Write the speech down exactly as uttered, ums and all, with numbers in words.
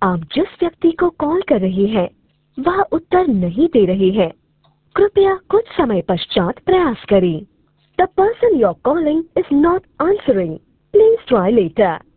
आप जिस व्यक्ति को कॉल कर रहे हैं वह उत्तर नहीं दे रहे हैं। कृपया कुछ समय पश्चात प्रयास करें। The person you're calling is not answering. Please try later.